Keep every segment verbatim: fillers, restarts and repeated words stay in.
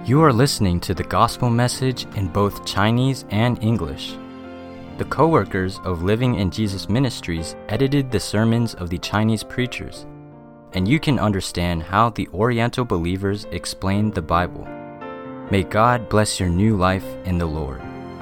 You are listening to the gospel message in both Chinese and English. The co-workers of Living in Jesus Ministries edited the sermons of the Chinese preachers, and you can understand how the Oriental believers explain the Bible. May God bless your new life in the Lord.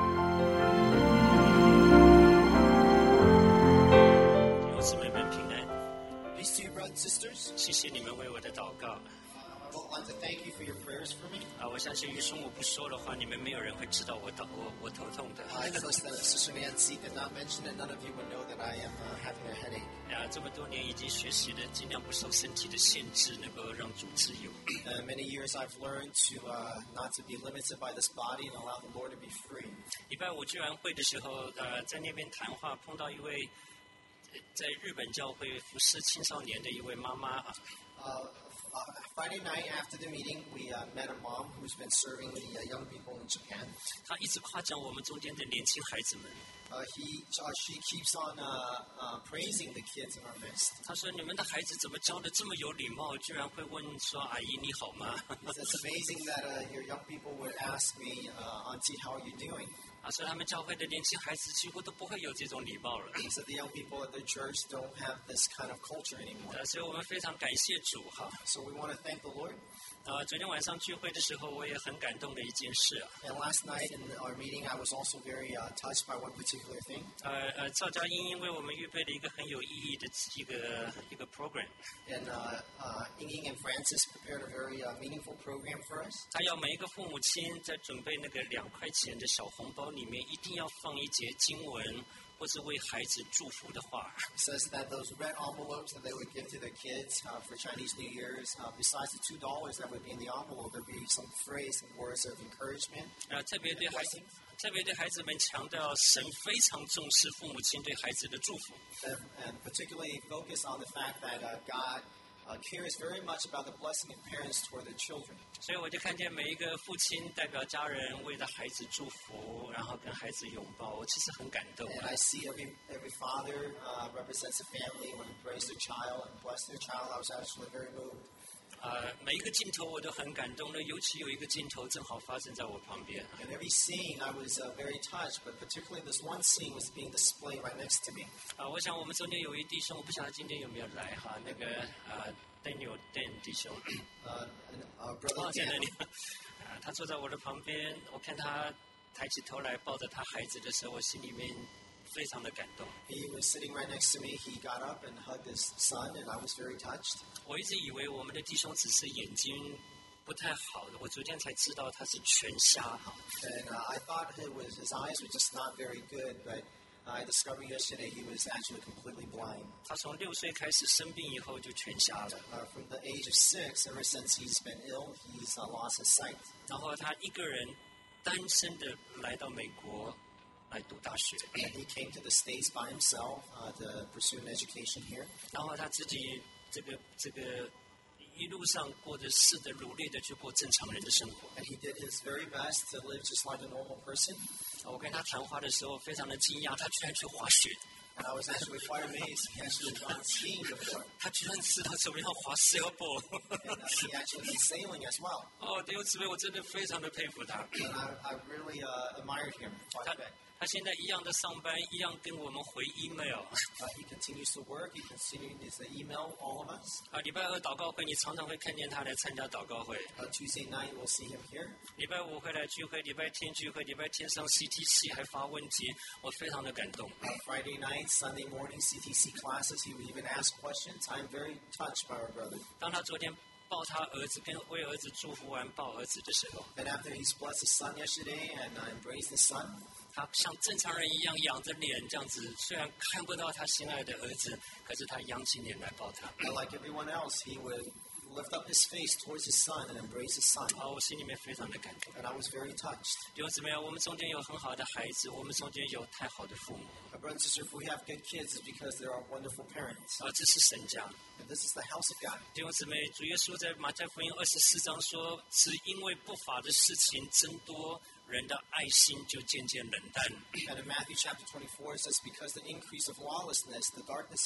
弟兄姊妹们平安。Peace to you, brothers and sisters. 谢谢你们为我的祷告。 I want to thank you for your prayers for me. 啊，我相信余兄我不说的话，你们没有人会知道我头我我头痛的。 I trust that if Sister Nancy did not mention it, none of you would know that I am uh, having a headache. 啊，这么多年已经学习了，尽量不受身体的限制，能够让主自由。 Uh, many years I've learned to uh, not to be limited by this body and allow the Lord to be free. 礼拜五聚完会的时候，呃，在那边谈话碰到一位在日本教会服侍青少年的一位妈妈啊。 Uh, Uh, Friday night after the meeting, we uh, met a mom who's been serving the uh, young people in Japan. 她一直夸奖我们中间的年轻孩子们。 Uh, he, uh, she keeps on uh, uh, praising the kids in our midst. 她说：“你们的孩子怎么教的这么有礼貌，居然会问说阿姨你好吗？” It's amazing that uh, your young people would ask me, uh, Auntie, how are you doing? 啊，所以他们教会的年轻孩子几乎都不会有这种礼貌了。 So the young people at the church don't have this kind of culture anymore. 呃，所以我们非常感谢主哈。 So we want to thank the Lord. 呃，昨天晚上聚会的时候，我也很感动的一件事啊。 And last night in our meeting, I was also very uh, touched by one particular thing. 呃呃，赵佳英因为我们预备了一个很有意义的一个一个 program。 And uh, uh, Ying Ying and Francis prepared a very uh, meaningful program for us. 他要每一个父母亲在准备那个两块钱的小红包里面，一定要放一节经文，或是为孩子祝福的话。 It says that those red envelopes that they would give to their kids uh, for Chinese New Year's, uh, besides the two dollars that would be in the envelope, there'd be some phrase and words of encouragement. 呃，特别对孩子，特别对孩子们强调，神非常重视父母亲对孩子的祝福。 And, and particularly focus on the fact that uh, God uh, cares very much about the blessing of parents toward their children. 所以我就看见每一个父亲代表家人为了孩子祝福，然后跟孩子拥抱，我其实很感动。 And I see every every father uh, represents a family when he prays their child and bless their child. I was actually very moved. 呃，每一个镜头我都很感动的，尤其有一个镜头正好发生在我旁边。 And every scene I was uh, very touched, but particularly this one scene was being displayed right next to me. 啊、我想我们中间有一弟兄，我不晓得今天有没有来哈，那个呃 Daniel Dan 弟兄， Uh, and, uh, Brother 哦，在那 Dan, 里，啊、他坐在我的旁边，我看他抬起头来抱着他孩子的时候，我心里面非常的感动。 he was sitting right next to me. He got up and hugged his son, and I was very touched. 我一直以为我们的弟兄只是眼睛不太好的，我昨天才知道他是全瞎哈。 And uh, I thought it was his eyes were just not very good, but I discovered yesterday he was actually completely blind. 他从六岁开始生病以后就全瞎了， Uh, from the age of six, ever since he's been ill, he's uh, lost his sight. 然后他一个人单身的来到美国来读大学， And he came to the States by himself uh, to pursue an education here. 然后他自己这个这个一路上过着试着努力的去过正常人的生活。 And he did his very best to live just like a normal person. 我跟他谈话的时候非常的惊讶，他居然去滑雪， And I was actually quite amazed. He actually gone skiing before. 他居然知道怎么样滑 sailboat。 And uh, he actually did sailing as well. 哦，弟兄姊妹，我真的非常的佩服他。 And I, I really uh, admired him quite 他 a bit. 他现在一样的上班，一样跟我们回 email。 Uh, he continues to work. He continues to email all of us. 啊，礼拜二祷告会，你常常会看见他来参加祷告会。 Uh, Tuesday night, we'll see him here. 礼拜五会来聚会，礼拜天聚会，礼拜天上 C T C 还发问题，我非常的感动。 Uh, Friday night, Sunday morning, C T C classes. He would even ask questions. I'm very touched by our brother. 当他昨天抱他儿子，跟为儿子祝福完抱儿子的时候， And after he's blessed his son yesterday and uh, embraced his son, 他像正常人一样仰着脸这样子，虽然看不到他心爱的儿子，可是他扬起脸来抱他。 but like everyone else, he would lift up his face towards his son and embrace his son. 啊，我心里面非常的感动。 And I was very touched. 弟兄姊妹，我们中间有很好的孩子，我们中间有太好的父母， My brother and sister, if we have good kids, it's because there are wonderful parents. 啊，这是神家。 And this is the house of God. 弟兄姊妹，主耶稣在马太福音二十四章说，只因为不法的事情增多，人的爱心就渐渐冷淡。 And in Matthew chapter twenty-four, it says, because the increase of lawlessness, the darkness of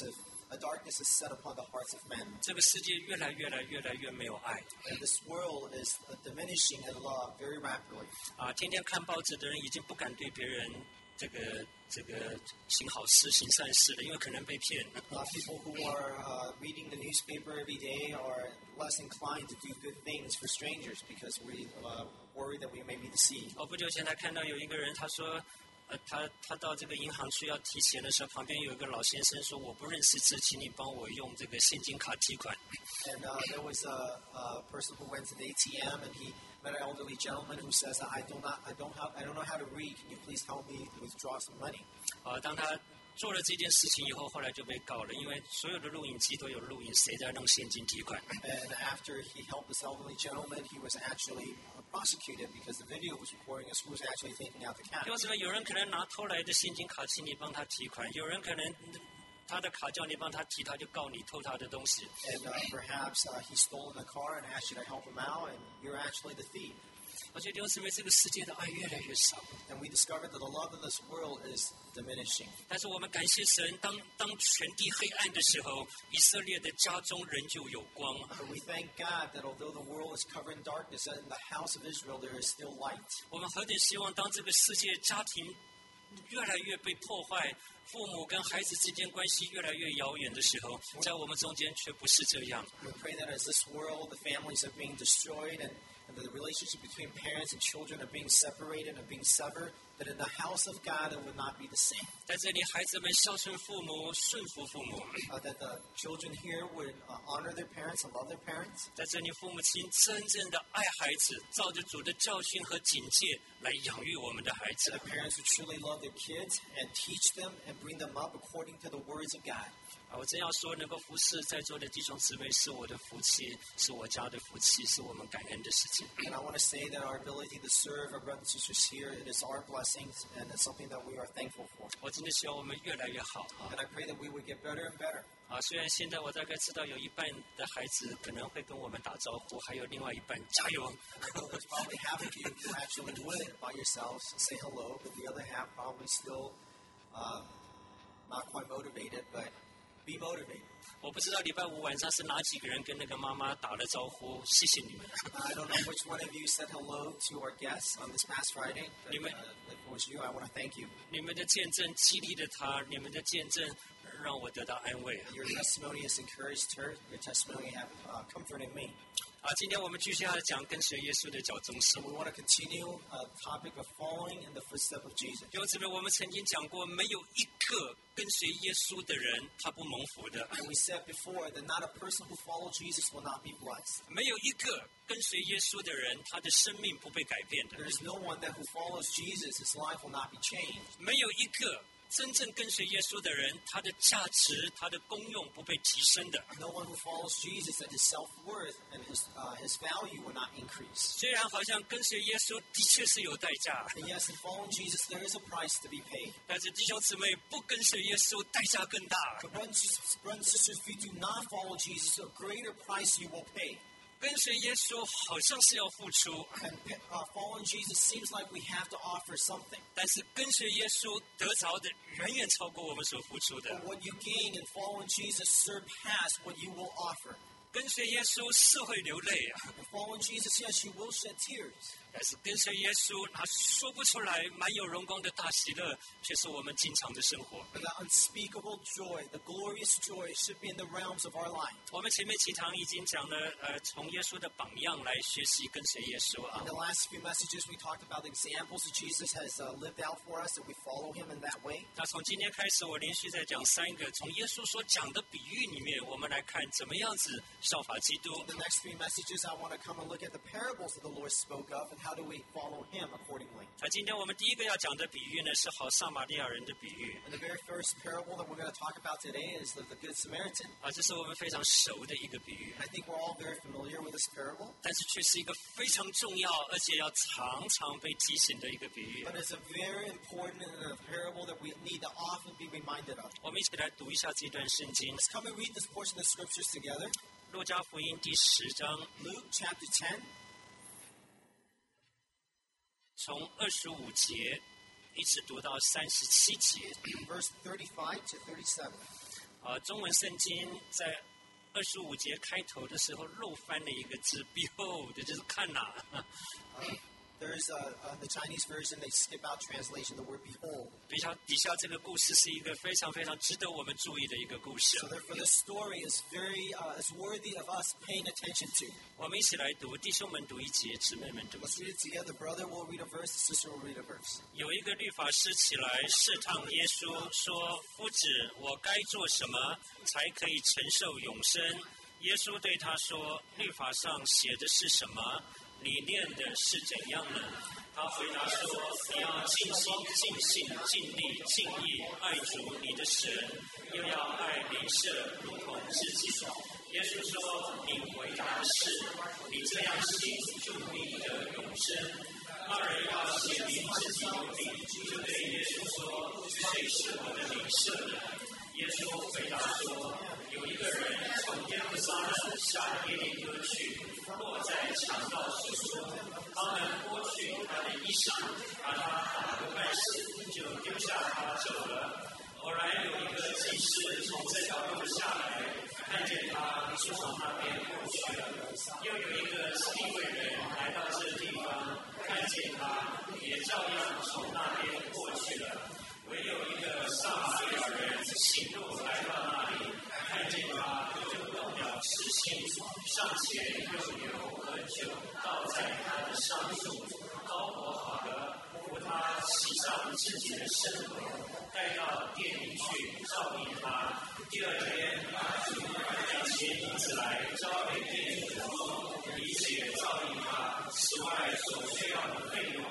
a darkness is set upon the hearts of men. 这个世界越来越来越来越没有爱 And this world is uh, diminishing in love very rapidly. 啊！天天看报纸的人已经不敢对别人这个这个行好事、行善事了，因为可能被骗。 Uh, people who are uh, reading the newspaper every day are less inclined to do good things for strangers because we uh, worry that we may be deceived. 我不久前才看到有一个人，他说，呃，他他到这个银行去要提钱的时候，旁边有一个老先生说：“我不认识字，请你帮我用这个现金卡提款。” And uh, there was a, a person who went to the A T M and he met an elderly gentleman who says, "I do not, I don't have, I don't know how to read. Can you please help me withdraw some money?" 啊，当他做了这件事情以后，后来就被告了，因为所有的录影机都有录影，谁在弄现金提款？ And after he helped this elderly gentleman, he was actually prosecuted because the video was recording us who was actually taking out the 因 cash. 为什么？有人可能拿偷来的现金卡，请你帮他提款；有人可能他的卡叫你帮他提，他就告你偷他的东西。 And uh, perhaps uh, he stole in a car and asked you to help him out, and you're actually the thief. 而且弟兄姊妹，这个世界的爱越来越少。 And we discovered that the love of this world is diminishing. 但是我们感谢神，当当全地黑暗的时候，以色列的家中仍旧有光。 But we thank God that although the world is covered in darkness, that in the house of Israel there is still light. 我们何等希望，当这个世界家庭越来越被破坏，父母跟孩子之间关系越来越遥远的时候，在我们中间却不是这样。 We pray that as this world, the families are being destroyed and, and the relationship between parents and children are being separated and being severed, that in the house of God it would not be the same. 在这里，孩子们孝顺父母，顺服父母； Uh, that the children here would uh, honor their parents and love their parents. 在这里，父母亲真正的爱孩子，照着主的教训和警戒来养育我们的孩子 That。the parents would truly love their kids and teach them and bring them up according to the words of God. 啊，我真要说，能够服侍在座的弟兄姊妹是我的福气，是我家的福气，是我们感恩的事情。 And I want to say that our ability to serve our brothers and sisters here, it is our blessings and it's something that we are thankful for. 我真的希望我们越来越好啊！ And I pray that we would get better and better. 啊，虽然现在我大概知道有一半的孩子可能会跟我们打招呼，还有另外一半加油。 I know there's probably half of you who actually would by yourselves say hello, but the other half probably still uh, not quite motivated, but be motivated. 我不知道礼拜五晚上是哪几个人跟那个妈妈打了招呼，谢谢你们。 I don't know which one of you said hello to our guests on this past Friday, but You may- uh, if it was you, I want to thank you. 你们的见证激励了他，你们的见证让我得到安慰。 Your testimony has encouraged her. Your testimony have uh, comforted me. 啊，今天我们继续要讲跟随耶稣的脚踪生 We 活。 want to continue a topic of following in the footsteps of Jesus. 弟兄姊妹，我们曾经讲过，没有一个跟随耶稣的人他不蒙福的， And we said before that not a person who follows Jesus will not be blessed. 没有一个跟随耶稣的人他的生命不被改变的， There is no one that who follows Jesus, his life will not be changed. 没有一个真正跟随耶稣的人，他的价值、他的功用不被提升的。 No one who follows Jesus, that his self-worth and his, uh, his value will not increase. 虽然好像跟随耶稣的确是有代价， And yes, in following Jesus, there is a price to be paid. 但是弟兄姊妹不跟随耶稣，代价更大。 But brothers and sisters, if you do not follow Jesus, a greater price you will pay. 跟随耶稣好像是要付出， And uh, following Jesus seems like we have to offer something. 但是跟随耶稣得着的远远超过我们所付出的 But。what you gain in following Jesus surpass what you will offer. 跟随耶稣是会流泪啊， And following Jesus, yes, you will shed tears. 但是跟随耶稣，那说不出来满有荣光的大喜乐，却是我们经常的生活。 But the unspeakable joy, the glorious joy should be in the realms of our life. 我们前面几堂已经讲了，呃，从耶稣的榜样来学习跟随耶稣啊 In。the last few messages, we talked about the examples that Jesus has uh, lived out for us, that we follow him in that way. 那从今天开始，我连续在讲三个从耶稣所讲的比喻里面，我们来看怎么样子效法基督。 The next three messages, I want to come and look at the parables that the Lord spoke of and how do we follow him accordingly. 那今天我们第一个要讲的比喻呢，是好撒玛利亚人的比喻 And the very first parable that we're going to talk about today is of the Good Samaritan. 啊，这是我们非常熟的一个比喻， I think we're all very familiar with this parable, 但是却是一个非常重要而且要常常被提醒的一个比喻。 but it's a very important and a parable that we need to often be reminded of. 我们一起来读一下这段圣经， Let's come and read this portion of the scriptures together. 路加福音第十章， Luke chapter ten, 从二十五节一直读到三十七节。 verse thirty-five to thirty-seven. 啊， 啊，中文圣经在二十五节开头的时候漏翻了一个字 ，behold， 就是看哪。 There's a, uh, the Chinese version, they skip out translation, the word behold. 底下底下这个故事是一个非常非常值得我们注意的一个故事。 So therefore, the story is very, uh, is worthy of us paying attention to. 我们一起来读，弟兄们读一节，姊妹们读一 Let's 节。 read it together. Brother will read a verse, the sister will read a verse. 有一个律法师起来试探耶稣，说：“夫子，我该做什么才可以承受永生？”耶稣对他说：“律法上写的是什么？你念的是怎样呢？”他回答说：“你要尽心、尽性、尽力、尽意爱主你的神，又要爱邻舍如同自己。”耶稣说：“你回答是，你这样行就必得永生。”二人要显明自己有理，就对耶稣说：“谁是我的邻舍呢？”耶稣回答说：“有一个人从耶路撒冷下耶利哥去，落在强盗手中，他们剥去他的衣裳，把他打个半死，就丢下他走了。偶然有一个祭司从这条路下来，看见他就从那边过去了。又有一个利未人来到这地方，看见他，也照样从那边过去了。唯有一个撒玛利亚人行路来到那里，看见他，就动了慈心，上前用油和酒倒在他的伤处，膏抹好了，扶他洗上自己的身体，带到店里去照应他。第二天，把主两钱银子来交给店主，以且照应他，此外所需要的费用，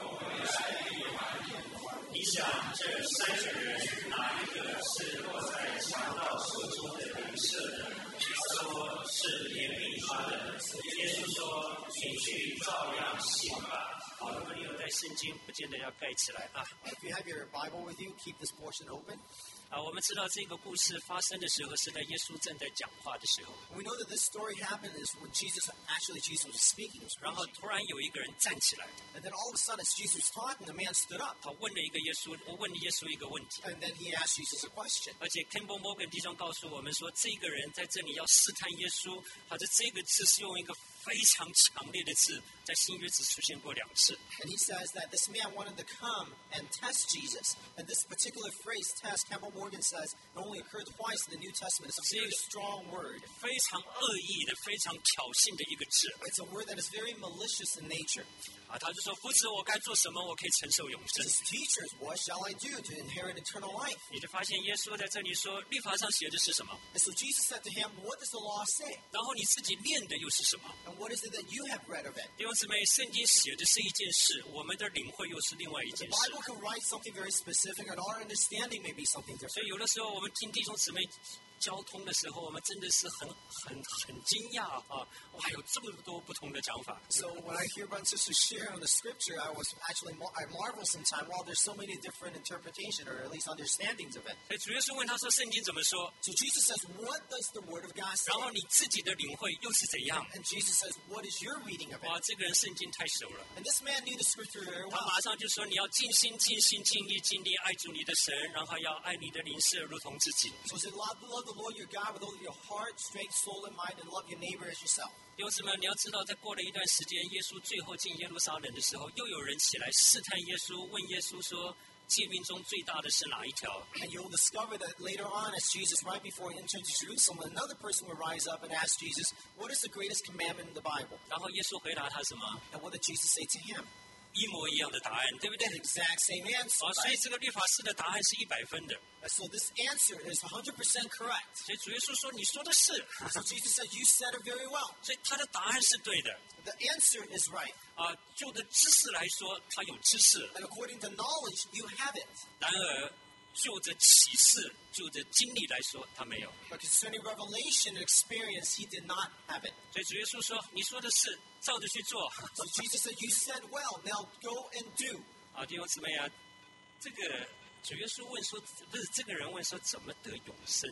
你想这三个人哪一个是落在强盗手中的邻舍呢？他说是怜悯他的。耶稣说：“你去照样行吧。”好，如果你有带圣经，不见得要盖起来啊。 If you have your Bible with you, keep this portion open. 啊，我们知道这个故事发生的时候是在耶稣正在讲话的时候， We know that this story happened is when Jesus, actually Jesus was speaking. Was 然后 preaching. 突然有一个人站起来， And then all of a sudden, as Jesus was talking, the man stood up. 他问了一个耶稣，我问了耶稣一个问题， And then he asked Jesus a question. 而且 Campbell Morgan 弟兄告诉我们说，这个人在这里要试探耶稣，他的这个字是用一个非常强烈的字，在新约只出现过两次。 And he says that this man wanted to come and test Jesus. And this particular phrase, test, Campbell Morgan says, it only occurred twice in the New Testament. It's a very strong word. 非常恶意的、非常挑衅的一个字 It's a word that is very malicious in nature. 啊！他就说：“夫子，我该做什么，我可以承受永 He 生 says, teachers, what shall I do to inherit eternal life?” 你就发现耶稣在这里说，律法上写的是什么？ And so Jesus said to him, what does the law say? 然后你自己念的又是什么？ And what is it that you have read of it? 弟兄姊妹，圣经写的是一件事，我们的领会又是另外一 The 件事。 Bible can write something very specific, and our understanding may be something 所 different. 以有的时候我们听弟兄姊妹交通的时候，我们真的是很很很惊讶啊！哇，有这么多不同的讲法。 So when I hear brothers and sisters share on the scripture, I was actually mar- I marvel sometimes. Wow, there's so many different interpretations, or at least understandings of it. 所以主耶稣问他说：“圣经怎么说 So Jesus says, what does the Word of God？” say? 然后你自己的领会又是怎样？ And Jesus says, what is your reading of it? 哇，这个人圣经太熟了。 And this man knew the scripture very 他 well. 马上就说：“你要尽心、尽心、尽力、尽力爱主你的神，然后要爱你的邻舍如同自己。” So he said, love, love the Lord your God with all of your heart, strength, soul, and mind, and love your neighbor as yourself. 弟兄姊妹，你要知道，在过了一段时间，耶稣最后进耶路撒冷的时候，又有人起来试探耶稣，问耶稣说：“诫命中最大的是哪一条？” And you'll discover that later on, as Jesus, right before he entered Jerusalem, another person would rise up and ask Jesus, what is the greatest commandment in the Bible? 然后耶稣回答他什么？ And what did Jesus say to him? 一模一样的答案，对不对？ The exact same answer. 啊，所以 Right? 这个律法师的答案是一百分的。 So this answer is one hundred percent correct. 所以主耶稣说：“你说的是。 So Jesus said, you said it very well. ” 所以他的答案是对的。 The answer is right. 啊，就的知识来说，他有知识； And according to knowledge, you have it. 然而，就着启示、就着经历来说，他没有。 But concerning revelation and experience, he did not have it. 所以主耶稣说：“你说的是，照着去做。” So Jesus said, you said well. Now go and do. 啊，弟兄姊妹啊，这个主耶稣问说，不是这个人问说怎么得永生？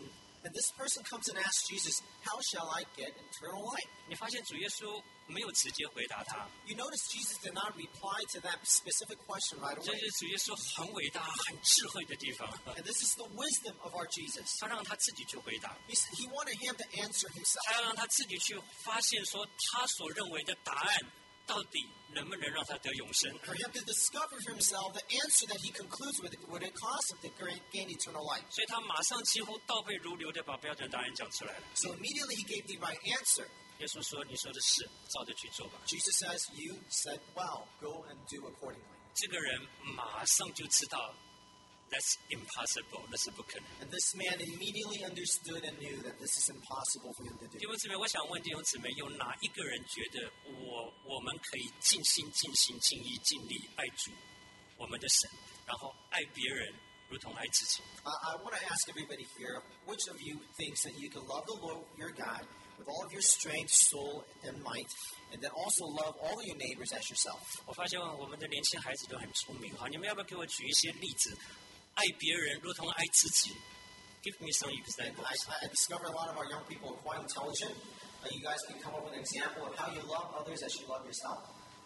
And this person comes and asks Jesus, how shall I get eternal life? 你发现主耶稣没有直接回答他， You notice Jesus did not reply to that specific question right 这 away. 是主耶稣很伟大、很智慧的地方。 And this is the wisdom of our Jesus. 他让他自己去回答， He, he wanted him to answer 他 himself. 要让他自己去发现说他所认为的答案到底能不能让他得永生。 For him to discover for himself the answer that he concludes with, would it cost him to gain gain eternal life? 所以他马上几乎倒背如流的把标准答案讲出来了。 So immediately he gave the right answer. 耶稣说：“你说的是，照着去做吧。 Jesus says, you said well, go and do accordingly. ” 这个人马上就知道 ，That's impossible， 那是不可能。 And this man immediately understood and knew that this is impossible for him to 弟 do. 兄姊妹，我想问弟兄姊妹，有哪一个人觉得我我们可以尽心、尽心、尽意、尽力爱主，我们的神，然后爱别人如同爱自己？ Uh, I want to ask everybody here, which of you thinks that you can love the Lord your God with all of your strength, soul, and might, and then also love all of your neighbors as yourself? 我发现我们的年轻孩子都很聪明，哈，你们要不要给我举一些例子？爱别人如同爱自己 ？Give me some And examples. I, I discovered a lot of our young people are quite intelligent. Uh, you guys can come up with an example of how you love others as you love yourself.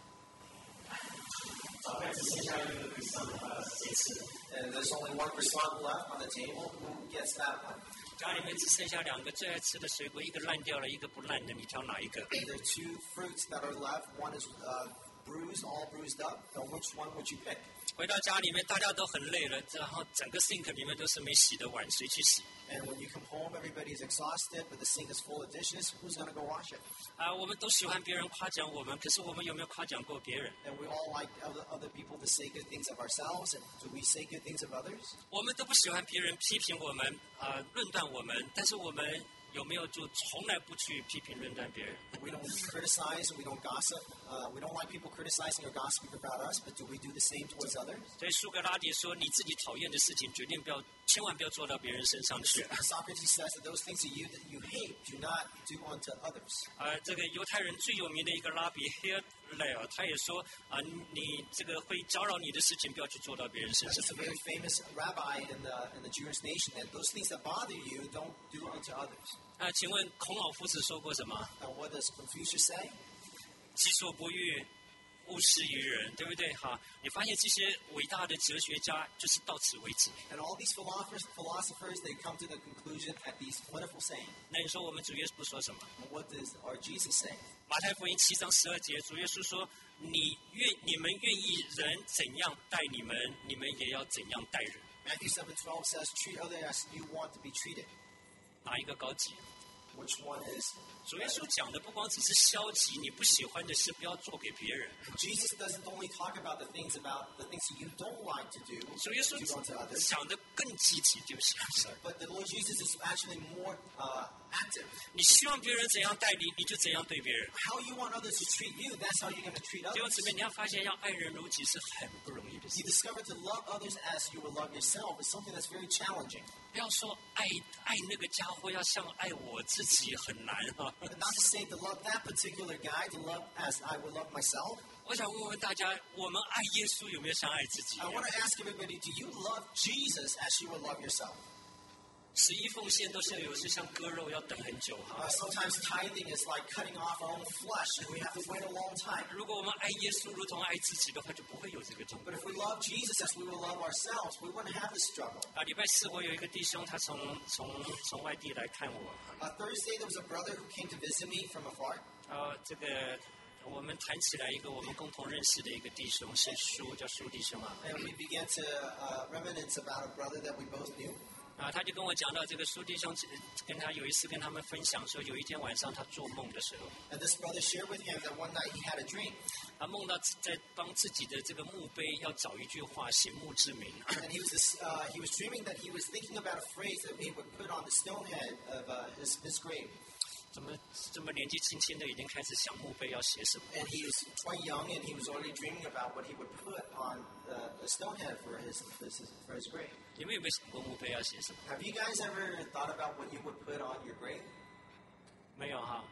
And there's only one croissant left on the table. Who gets that one? 家里面只剩下两个最爱吃的水果，一个烂掉了，一个不烂的，你挑哪一个？ There are two fruits that are left. One is uh, bruised, all bruised up. So which one would you pick? 回到家里面，大家都很累了，然后整个 sink 里面都是没洗的碗，谁去洗？ And when you come home, everybody's exhausted, but the sink is full of dishes. Who's going to go wash it? 啊，我们都喜欢别人夸奖我们，可是我们有没有夸奖过别人？ And we all like other, other people to say good things of ourselves. And do we say good things of others? 我们都不喜欢别人批评我们，啊，论断我们，但是我们有没有就从来不去批评论断别人？ We don't criticize and we don't gossip. Uh, we don't like people criticizing or gossiping about us, but do we do the same towards others? 所以苏格拉底说：“你自己讨厌的事情，决定不要，千万不要做到别人身上去。” Socrates says that those things that you, that you hate, do not do unto others. 啊，这个犹太人最有名的一个拉比 Hillel，他也说：“啊，你这个会搅扰你的事情，不要去做到别人身 That's 上。 just a very famous rabbi in the, in the Jewish nation, that those things that bother you, don't do unto others. ” 啊，请问孔老夫子说过什么？ Now, what does Confucius say? 己所不欲，勿施于人，对不对？哈，你发现这些伟大的哲学家就是到此为止。 And all these philosophers, philosophers, they come to the conclusion at these wonderful sayings. 那你说我们主耶稣说什么？ And what does our Jesus say? 马太福音七章十二节，主耶稣说：“你愿你们愿意人怎样待你们，你们也要怎样待人。 Matthew seven twelve says, treat others as you want to be treated. ” 哪一个高级？ Which one is? 主耶稣讲的不光只是消极，你不喜欢的事不要做给别人。 Jesus doesn't only talk about the things about the things that you don't like to do, 主耶稣 do unto others, 讲的更积极，对不起，sorry。 but the Lord Jesus is actually more uh, active. 你希望别人怎样待你，你就怎样对别人。 How you want others to treat you, that's how you're going to treat 弟兄 others. 姊妹，你要发现要爱人如己是很不容易的事 You。discover to love others as you will love yourself is something that's very challenging. 不要说爱爱那个家伙要像爱我自己很难哈。 But not to say to love that particular guy, to love as I would love myself. 我想问问大家，我们爱耶稣有没有像爱自己一 I 样？ want to ask everybody, do you love Jesus as you would love yourself? 十一奉献都是有时像割肉要等很久哈 Uh,。sometimes tithing is like cutting off our own flesh, and we have to wait a long time. 如果我们爱耶稣如同爱自己的话，就不会有这个痛苦 But if we love Jesus as we will love ourselves, we wouldn't have this struggle. 啊。礼拜四我有一个弟兄，他从从从外地来看我， Uh, Thursday, there was a brother who came to visit me from afar. 呃，这个我们谈起来一个我们共同认识的一个弟兄，是苏，叫苏弟兄啊。 And we began to uh, reminisce about a brother that we both knew. 啊，他就跟我讲到这个苏弟兄跟他有一次跟他们分享说，有一天晚上他做梦的时候， And this brother shared with him that one night he had a dream. 他梦到在帮自己的这个墓碑要找一句话，醒目之名。 And he was, this, uh, he was dreaming that he was thinking about a phrase that he would put on the stone head of uh, his, his grave. 怎么这么年纪轻轻的已经开始想墓碑要写什么？ And he was quite young, and he was already dreaming about what he would put on the, the stone head for his, his, for his grave. 你们有没有想过墓碑要写什么？ Have you guys ever thought about what you would put on your grave? 没有哈。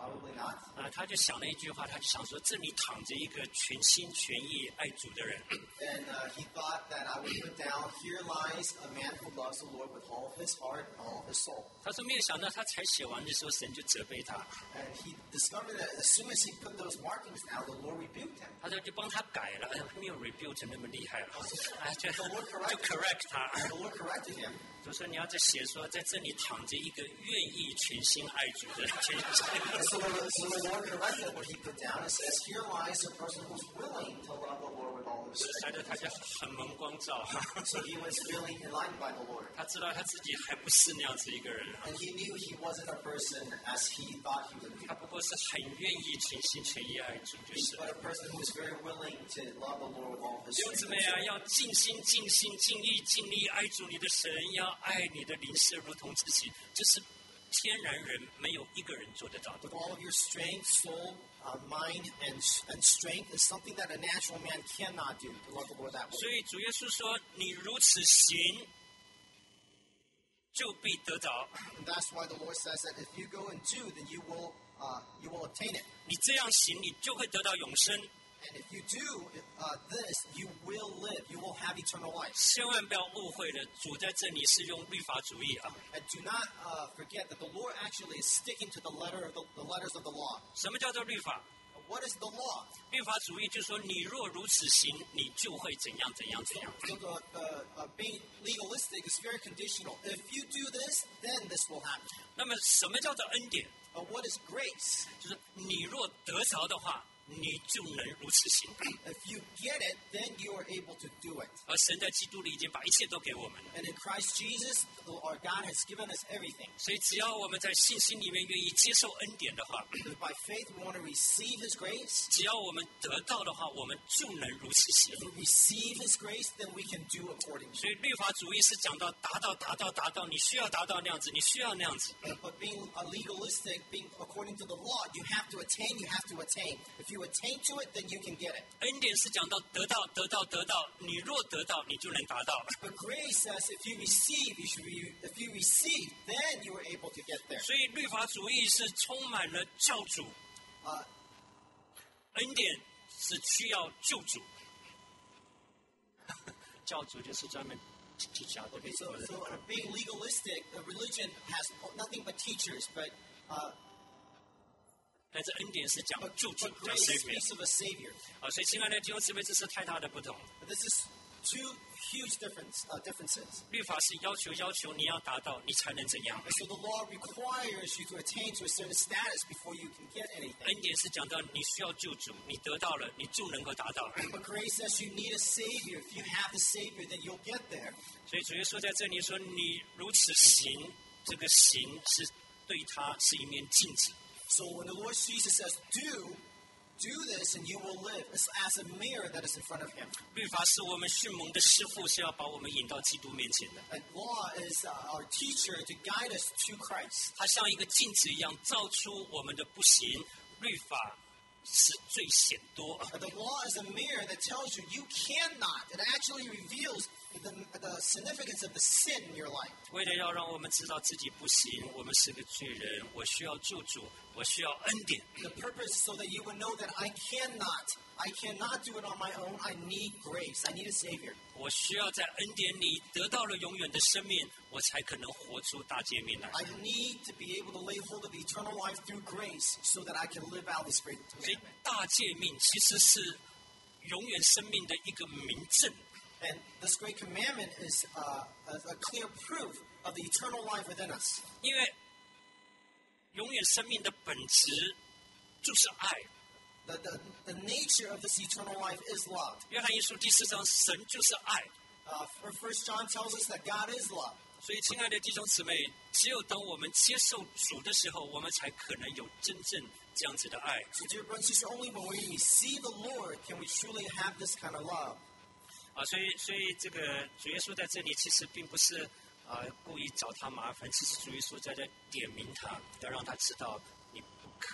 Probably not. 啊，他就想了一句话，他就想说，这里躺着一个全心全意爱主的人。 And uh, he thought that I would put down, here lies a man who loves the Lord with all of his heart and all of his soul. 他说没有想到，他才写完的时候，神就责备他。 And he discovered that as soon as he put those markings down, the Lord rebuked him. 他说就帮他改了，哎，没有 rebuke 那么厉害了，哎，就 The Lord 就 corrected correct 他， The Lord corrected him. 就说你要在写说，在这里躺着一个愿意全心爱主的人。 And so, the, so the Lord corrected what he put down and says, here lies a person who's willing to love the Lord with all of his 才 strength. 的他就很蒙光照， So he was really enlightened by the Lord. 他知道他自己还不是那样子一个人， And he knew he wasn't a person as he thought he would be, 他不过是很愿意全心全意爱主就是 but a person who was very willing to love the Lord with all of his 弟兄姊 strength. 妹啊，要尽心、尽心、尽意、尽力爱主你的神，要爱你的邻舍如同自己，这是天然人没有一个人做得到的。 With all of your strength, soul, uh, mind, and, and strength is something that a natural man cannot do, to love the Lord that way. 所以主耶稣说：“你如此行，就必得着。 And that's why the Lord says that if you go and do, then you will, uh, you will obtain it. 你这样行，你就会得到永生。 And if you do uh, this, you will live. You will have eternal life. 千万不要误会了，主在这里是用律法主义啊。 And do not uh, forget that the Lord actually is sticking to the letter of the, the letters of the law. 什么叫做律法？ What is the law? 律法主义就是说，你若如此行，你就会怎样怎样怎样。 So the, the uh, being legalistic is very conditional. If you do this, then this will happen. 那么，什么叫做恩典？ Uh, what is grace? 就是你若得着的话，你就能如此行。 If you get it, then you are able to do it. 而神在基督里已经把一切都给我们了， And in Christ Jesus, the- our God has given us everything. 所以只要我们在信心里面愿意接受恩典的话， If by faith we want to receive His grace, 只要我们得到的话，我们就能如此行。 if we receive His grace, then we can do accordingly. 所以律法主义是讲到达到达到达到，你需要达到那样子，你需要那样子。 But being a legalistic, being according to the law, you have to attain, you have to attain. If you attain to it, then you can get it. 恩典是讲到得到得到得到，你若得到，你就能达到。 But grace says if you receive, you should be, if you receive, then you are able to get there. 所以律法主义是充满了教主， Uh, 恩典是需要救主。教主就是专门去教的。 okay, so, so uh, being legalistic, a religion has nothing but teachers, but uh, 但是恩典是讲 but, 救主 but 讲 grace Savior speaks of a savior. 啊，所以亲爱的弟兄姊妹，这是太大的不同。 But this is two huge difference, uh, differences. 律法是要求要求你要达到，你才能怎样？ And so the law requires you to attain to a certain status before you can get anything. 恩典是讲到你需要救主，你得到了，你就能够达到。 But grace says you need a savior. If you have the savior, then you'll get there. 所以主耶稣在这里说，你如此行，这个行是对他是一面镜子。 So when the Lord Jesus says, do, do this and you will live, it's as a mirror that is in front of him. 律法是我们迅猛的师傅，是要把我们引到基督面前的。 And law is uh, our teacher to guide us to Christ. 它像一个镜子一样，照出我们的不行。律法是最显多。 But the law is a mirror that tells you you cannot. It actually reveals the, the significance of the sin in your life. 为了要让我们知道自己不行，我们是个罪人，我需要救主，我需要恩典。 The purpose is so that you would know that I cannot. I cannot do it on my own. I need grace. I need a savior. 我需要在恩典里得到了永远的生命，我才可能活出大诫命来。 I need to be able to lay hold of eternal life through grace so that I can live out this great 所以 commandment. 大诫命其实是永远生命的一个明证。 And this great commandment is uh, a, a clear proof of the eternal life within us. 因为永远生命的本质就是爱。 The, the, the nature of this eternal life is love. 约翰一书第四章，神就是爱。 Uh, First John tells us that God is love. 所以，亲爱的弟兄姊妹，只有当我们接受主的时候，我们才可能有真正这样子的爱。 So, dear brothers and sisters, only when we receive the Lord can we truly have this kind of love. 啊，所以，所以这个主耶稣在这里其实并不是啊故意找他麻烦，其实主耶稣在这点明他，要让他知道你不可能的。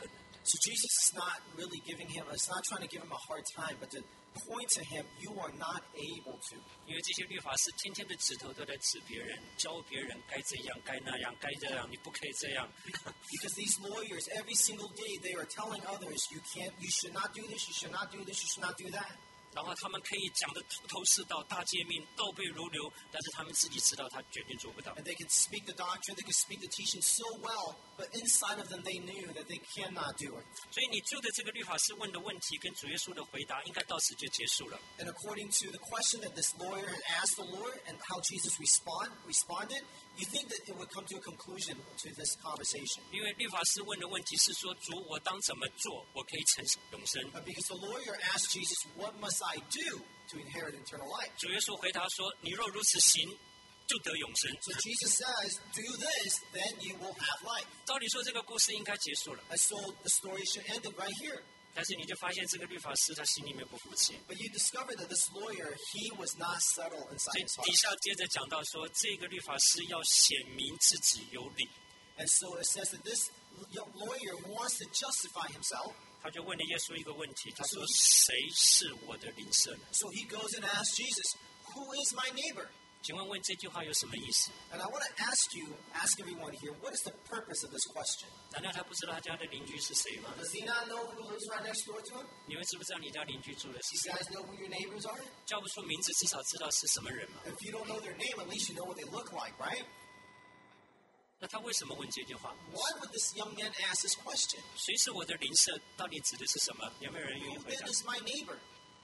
So Jesus is not really giving him, it's not trying to give him a hard time, but to point to him, you are not able to. 因为这些律法师天天的指头都在指别人，教别人该这样、该那样、该这样，你不可以这样。 Because these lawyers, every single day, they are telling others, you can't, you should not do this, you should not do this, you should not do that. 然后他们可以讲得头头是道、大诫命、倒背如流，但是他们自己知道他绝对做不到。 And they can speak the doctrine, they can speak the teaching so well, but inside of them they knew that they cannot do it. 所以你就的这个律法师问的问题跟主耶稣的回答，应该到此就结束了。 And according to the question that this lawyer had asked the Lord and how Jesus respond, responded, you think that it would come to a conclusion to this conversation. 因为律法师问的问题是说：“主，我当怎么做，我可以承受永生 But because the lawyer asked Jesus, what must I do to inherit eternal life?？” 主耶稣回答说：“你若如此行，就得永生。 So Jesus says, do this, then you will have life. ” 照理说，这个故事应该结束了， And so the story should end it right here. 但是你就发现这个律法师他心里面不服气， But you discover that this lawyer, he was not settled 所 inside 以 his 底 heart. 下接着讲到说，这个律法师要显明自己有理， And so it says that this lawyer wants to justify himself. 他就问了耶稣一个问题，他说：“谁是我的邻舍呢 So he goes and asks Jesus, who is my neighbor?？” 请问问这句话有什么意思？ And I want to ask you, ask everyone here, what is the purpose of this question? 难道他不知道他家的邻居是谁吗？ Does he not know who lives right next door to him? 你们知不知道你家邻居住的是 You 谁？ guys know who your neighbors are? 叫不出名字，至少知道是什么人嘛。 If you don't know their name, at least you know what they look like, right? 那他为什么问这句话？ Why would this young man ask this question? 谁是我的邻舍？到底指的是什么？有没有人愿意 Who 回答 then？is my neighbor?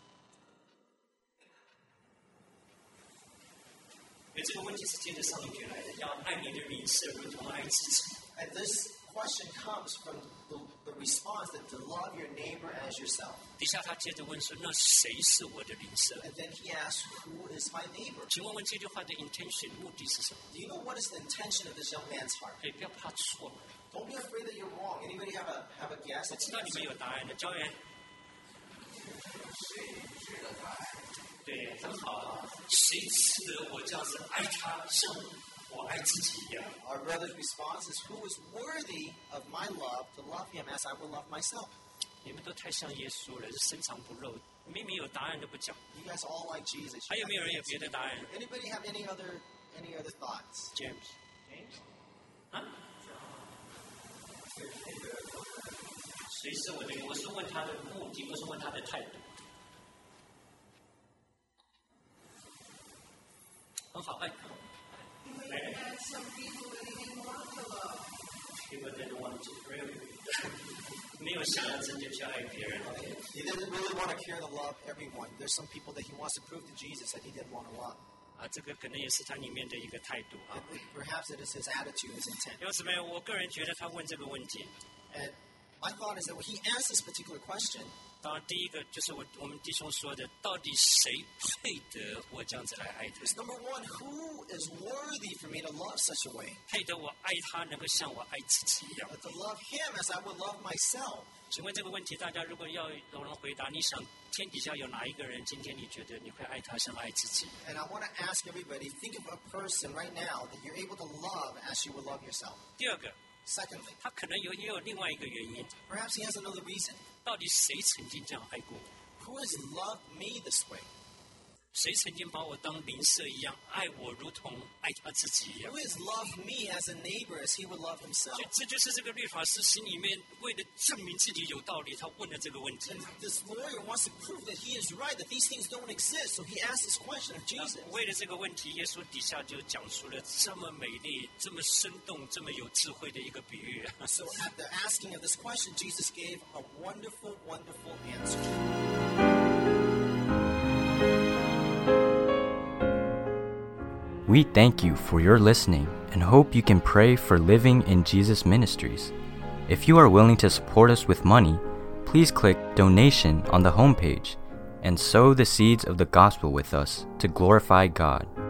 因为这个问题是接着上一句来的，要爱你的邻舍如同爱自己。 And this question comes from the, the response that to love your neighbor as yourself. 底下他接着问说：“那谁是我的邻舍 And then he asks, who is my neighbor?？” 请问问这句话的 intention 目的是什么？ Do you know what is the intention of this young man's heart? 可以不要怕错。 Don't be afraid that you're wrong. Anybody have a have a guess? 我知道你们有答案的，教员。对，很好。谁值得我这样子爱他，像我爱自己一样？ Our brother's response is, who is worthy of my love to love him as I would love myself? 你们都太像耶稣了，深藏不露，明明有答案都不讲。 You guys all like Jesus. 还有没有人有别的答案 Anybody have any other any other thoughts? ？James。James。啊？谁是我的？我是问他的目的，不是问他的态度。很好，哎。People didn't want to really 没有想要真正去爱别人。 He didn't really want to care to love everyone. There's some people that he wants to prove to Jesus that he didn't want to love. 啊，这个可能也是他里面的一个态度啊。 And perhaps it is his attitude, his intent. 有什么？我个人觉得他问这个问题， And my thought is that when he asked this particular question, 当然第一个就是我我们弟兄说的，到底谁配得我这样子来爱他？ is number one, who is worthy for me to love such a way? 配得我爱他，能够像我爱自己一样。 But to love him as I would love myself. 请问这个问题，大家如果要有人回答，你想天底下有哪一个人，今天你觉得你会爱他像爱自己？ And I want to ask everybody, think of a person right now that you're able to love as you would love yourself. 第二个， Secondly, 他可能有也有另外一个原因， perhaps he has another reason. 到底谁曾经这样爱过我？ Who has loved me this way? 谁曾经把我当邻舍一样爱我，如同爱他自己一样 Who？has loved me as a neighbor as he would love himself? 所以这就是这个律法师心里面为了证明自己有道理，他问了这个问题。 And this lawyer wants to prove that he is right, that these things don't exist. So he asks this question of Jesus. 为了这个问题，耶稣底下就讲出了这么美丽、这么生动、这么有智慧的一个比喻。 So at the asking of this question, Jesus gave a wonderful, wonderful answer. We thank you for your listening and hope you can pray for Living in Jesus Ministries. If you are willing to support us with money, please click Donation on the homepage and sow the seeds of the gospel with us to glorify God.